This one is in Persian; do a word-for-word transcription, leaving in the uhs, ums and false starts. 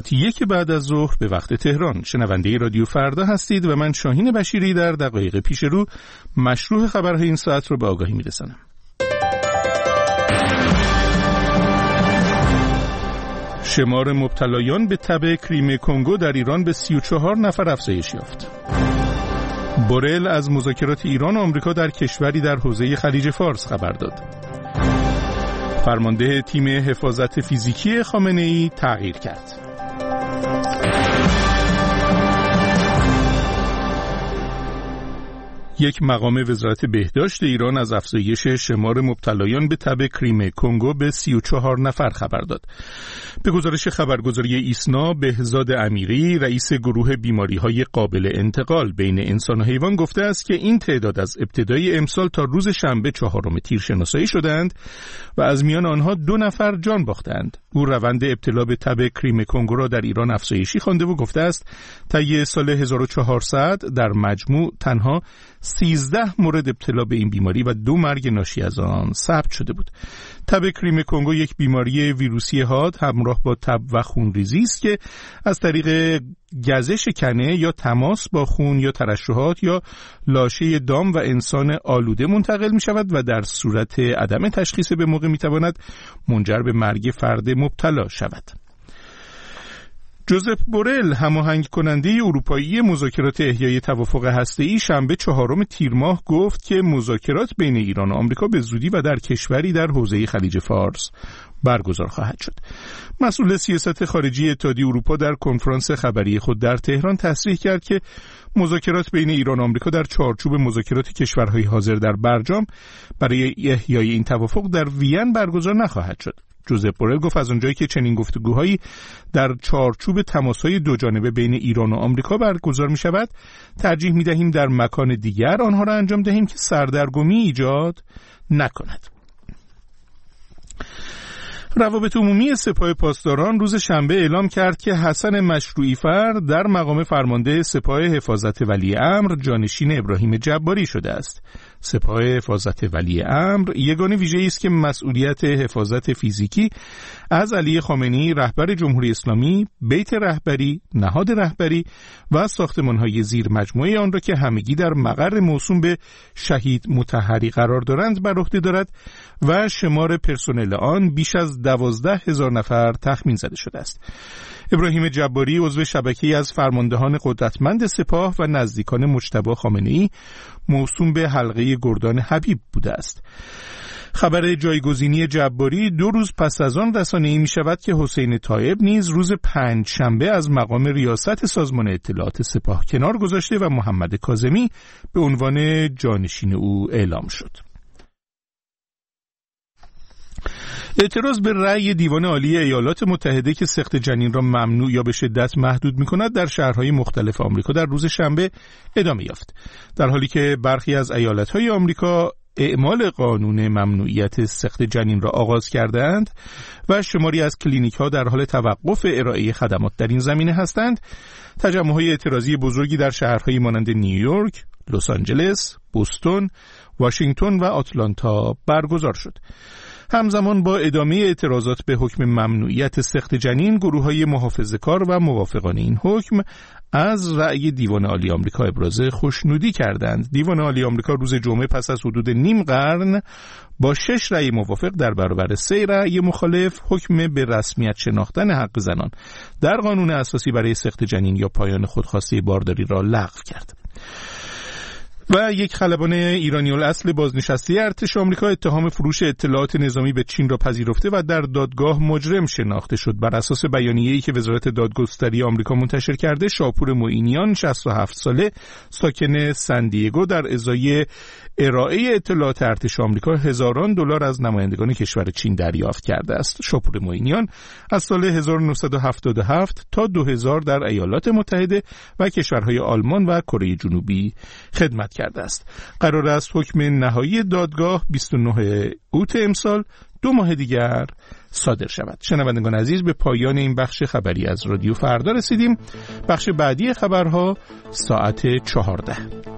ساعت یک بعد از ظهر به وقت تهران. شنونده رادیو فردا هستید و من شاهین بشیری در دقایق پیش رو مشروع خبرهای این ساعت رو به آگاهی میرسانم. شمار مبتلایان به تب کریم کنگو در ایران به سی و چهار نفر افزایش یافت. بورل از مذاکرات ایران و آمریکا در کشوری در حوزه خلیج فارس خبر داد. فرمانده تیم حفاظت فیزیکی خامنه‌ای تغییر کرد. یک مقام وزارت بهداشت ایران از افزایش شمار مبتلایان به تب کریم کنگو به سی و چهار نفر خبر داد. به گزارش خبرگزاری ایسنا، بهزاد امیری، رئیس گروه بیماری‌های قابل انتقال بین انسان و حیوان گفته است که این تعداد از ابتدای امسال تا روز شنبه چهارم تیر شناسایی شدند و از میان آنها دو نفر جان باختند. او روند ابتلا به تب کریم کنگو را در ایران افزایشی خوانده و گفته است طی سال هزار و چهارصد در مجموع تنها سیزده مورد ابتلا به این بیماری و دو مرگ ناشی از آن ثبت شده بود. تب کریم کنگو یک بیماری ویروسی حاد همراه با تب و خونریزی است که از طریق گزش کنه یا تماس با خون یا ترشحات یا لاشه دام و انسان آلوده منتقل می شود و در صورت عدم تشخیص به موقع می تواند منجر به مرگ فرد مبتلا شود. جوزپ بورل، هماهنگ کننده اروپایی مذاکرات احیای توافق هسته‌ای، شنبه چهارم تیر ماه گفت که مذاکرات بین ایران و آمریکا به زودی و در کشوری در حوزه خلیج فارس برگزار خواهد شد. مسئول سیاست خارجی اتحادیه اروپا در کنفرانس خبری خود در تهران تصریح کرد که مذاکرات بین ایران و آمریکا در چارچوب مذاکرات کشورهای حاضر در برجام برای احیای این توافق در وین برگزار نخواهد شد. جوزپ بورل گفت از اونجایی که چنین گفتگوهایی در چارچوب تماس‌های دو جانبه بین ایران و آمریکا برگزار می شود، ترجیح می دهیم در مکان دیگر آنها را انجام دهیم که سردرگمی ایجاد نکند. روابط عمومی سپاه پاسداران روز شنبه اعلام کرد که حسن مشروعی‌فر در مقام فرمانده سپاه حفاظت ولی امر جانشین ابراهیم جباری شده است. سپاه حفاظت ولی امر یگانه ویژه‌ای است که مسئولیت حفاظت فیزیکی از علی خامنه‌ای رهبر جمهوری اسلامی، بیت رهبری، نهاد رهبری و ساختمان‌های زیر مجموعه آن را که همگی در مقر موسوم به شهید مطهری قرار دارند بر عهده دارد و شمار پرسنل آن بیش از دوازده هزار نفر تخمین زده شده است. ابراهیم جباری عضو شبکه‌ای از فرماندهان قدرتمند سپاه و نزدیکان مجتبی خامنه‌ای موسوم به حلقه گردان حبیب بوده است. خبر جایگزینی جباری دو روز پس از آن رسانه‌ای می شود که حسین طایب نیز روز پنج شنبه از مقام ریاست سازمان اطلاعات سپاه کنار گذاشته و محمد کاظمی به عنوان جانشین او اعلام شد. اعتراض به رأی دیوان عالی ایالات متحده که سقط جنین را ممنوع یا به شدت محدود می‌کند در شهرهای مختلف آمریکا در روز شنبه ادامه یافت، در حالی که برخی از ایالت‌های آمریکا اعمال قانون ممنوعیت سقط جنین را آغاز کردند و شماری از کلینیک‌ها در حال توقف ارائه خدمات در این زمینه هستند. تجمع‌های اعتراضی بزرگی در شهرهایی مانند نیویورک، لس آنجلس، بوستون، واشنگتن و آتلانتا برگزار شد. همزمان با ادامه اعتراضات به حکم ممنوعیت سقط جنین، گروه‌های محافظه‌کار و موافقان این حکم از رأی دیوان عالی آمریکا ابراز خوشنودی کردند. دیوان عالی آمریکا روز جمعه پس از حدود نیم قرن با شش رأی موافق در برابر سه رأی مخالف حکم به رسمیت شناختن حق زنان در قانون اساسی برای سقط جنین یا پایان خودخواسته بارداری را لغو کرد. و یک خلبان ایرانی الاصل بازنشسته ارتش آمریکا اتهام فروش اطلاعات نظامی به چین را پذیرفته و در دادگاه مجرم شناخته شد. بر اساس بیانیه‌ای که وزارت دادگستری آمریکا منتشر کرده، شاپور معینیان شصت و هفت ساله ساکن سندیگو در ازای ارائه اطلاعات ارتش آمریکا هزاران دلار از نمایندگان کشور چین دریافت کرده است. شاپور معینیان از سال هزار و نهصد و هفتاد و هفت تا دو هزار در ایالات متحده و کشورهای آلمان و کره جنوبی خدمت کرده است. قرار است حکم نهایی دادگاه بیست و نه اوت امسال دو ماه دیگر صادر شود. شنوندگان عزیز، به پایان این بخش خبری از رادیو فردا رسیدیم. بخش بعدی خبرها ساعت چهارده.